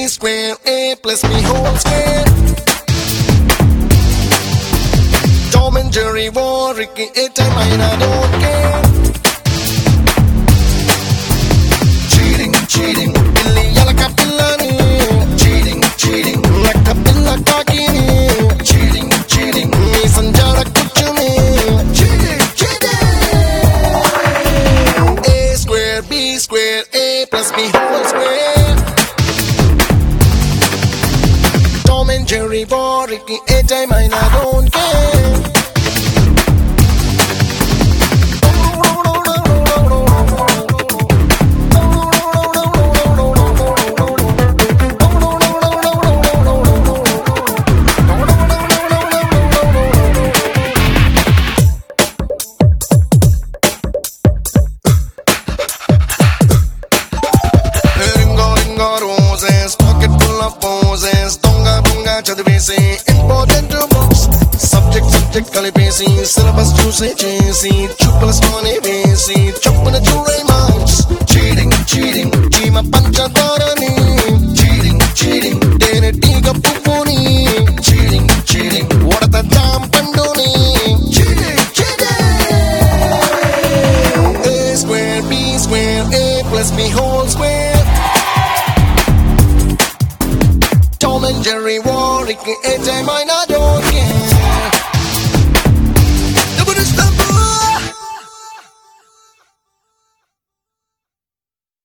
B square, A plus B whole square. Tom and Jerry war, Ricky, a time I don't care. Cheating, cheating, Billy Yalaka Pillani. Cheating, cheating, Laka Pilla Kakini. Cheating, cheating, me Sanjara Kuchumi. Cheating, cheating. A square, B square, A plus B whole square. Tom and Jerry war, Ricky, a time I don't care. Pocket full of poses, donga donga chadvesi, important books. Subject kalipesi, syllabus choose chesi, chuplas money besi, chupana chure marks. Cheating, cheating, chima pancha dharani. Cheating, cheating, dene tiga pupuni. Cheating, cheating, what the jam pandoni. Cheating, cheating. A square, B square, A plus B whole square. Tom and Jerry war, Ricky, a time I